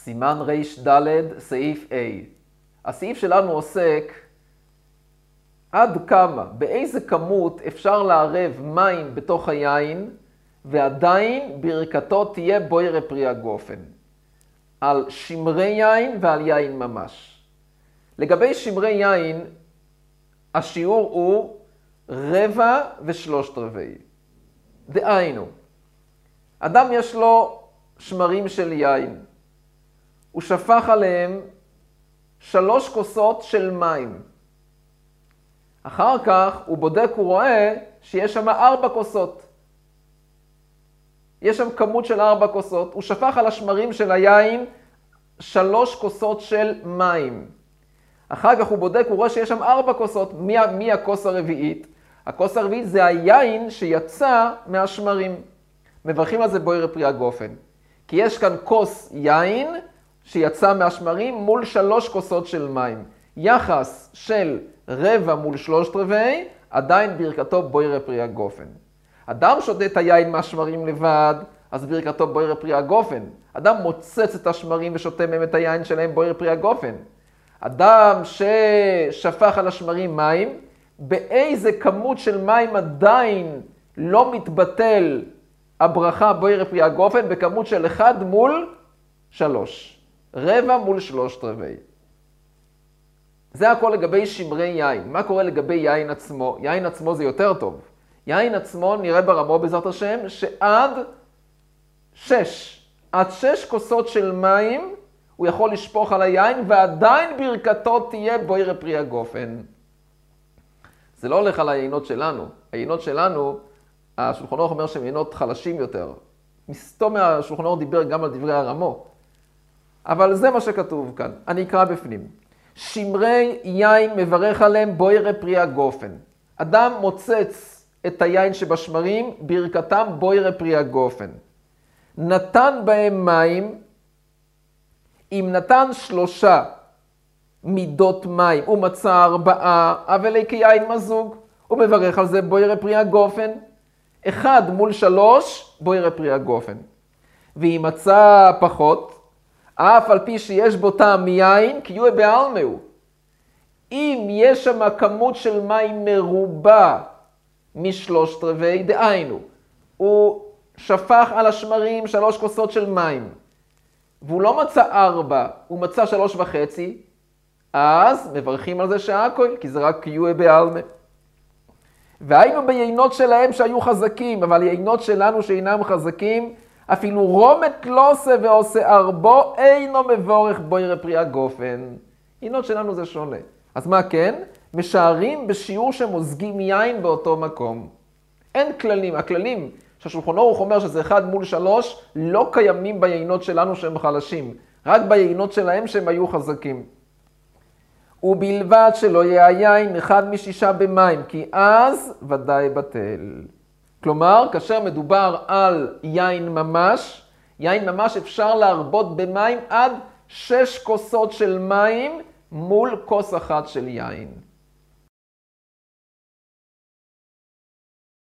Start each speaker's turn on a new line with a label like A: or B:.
A: סימן רד' סעיף A. הסעיף שלנו עוסק עד כמה, באיזה כמות אפשר לערב מים בתוך היין, ועדיין ברכתו תהיה בוירה פרי הגופן. על שמרי יין ועל יין ממש. לגבי שמרי יין, השיעור הוא 1/4 ו3/4. דהיינו, אדם יש לו שמרים של יין. הוא שפך עליהם 3 כוסות של מים. אחר כך הוא בודק, הוא רואה שיש שם 4 כוסות. יש שם כמות של 4 כוסות. הוא שפך על השמרים של היין 3 כוסות של מים. אחר כך הוא בודק, הוא רואה שיש שם 4 כוסות. מי הכוס הרביעית? הכוס הרביעית זה היין שיצא מהשמרים. מברכים על זה בוירה פרי הגופן. כי יש כאן כוס יין שיצא מהשמרים מול 3 כוסות של מים. יחס של 1/4 מול 3/4, עדיין ברכתו בוירה פרי הגופן. אדם שותה את היין מהשמרים לבד, אז ברכתו בוירה פרי הגופן. אדם מוצץ את השמרים ושותה מהם את היין שלהם בוירה פרי הגופן. אדם ששפך על השמרים מים, באיזה כמות של מים עדיין לא מתבטל הברכה בוירה פרי הגופן? בכמות של 1 מול 3. 1/4 מול 3/4. זה הכל לגבי שמרי יין. מה קורה לגבי יין עצמו? יין עצמו זה יותר טוב. יין עצמו נראה ברמו בעזרת השם שעד 6 כוסות של מים הוא יכול לשפוך על היין ועדיין ברכתו תהיה בוירה פרי הגופן. זה לא הולך על היינות שלנו. היינות שלנו, השולחן ערוך אומר שהם יינות חלשים יותר. מסתום מהשולחן ערוך דיבר גם על דברי הרמו. אבל זה מה שכתוב כאן. אני אקרא בפנים. שמרי יין מברך עליהם בוירה פרי הגופן. אדם מוצץ את היין שבשמרים, ברכתם בוירה פרי הגופן. נתן בהם מים, אם נתן 3 מידות מים, הוא מצא 4, אבל כיין מזוג, הוא מברך על זה בוירה פרי הגופן. 1 מול 3, בוירה פרי הגופן. ואם מצא פחות, אף על פי שיש בו טעם מיין, כי יהיה בעלמהו. אם יש שם כמות של מים מרובה מ3/4, דהיינו, הוא שפך על השמרים 3 כוסות של מים, והוא לא מצא 4, הוא מצא 3.5, אז מברכים על זה שהכל, כי זה רק יהיה בעלמה. והיינו ביינות שלהם שהיו חזקים, אבל יינות שלנו שאינם חזקים, אפילו רומת לא עושה ועושה ארבו, אינו מבורך בוירה פרי הגופן. יינות שלנו זה שונה. אז מה כן? משערים בשיעור שמוזגים יין באותו מקום. אין כללים. הכללים שהשולחן ערוך אומר שזה 1 מול 3, לא קיימים ביינות שלנו שהם חלשים. רק ביינות שלהם שהם היו חזקים. ובלבד שלא יהיה היין 1 מ6 במים, כי אז ודאי בטל. כלומר, כאשר מדובר על יין ממש אפשר להרבות במים עד 6 כוסות של מים מול כוס אחת של יין.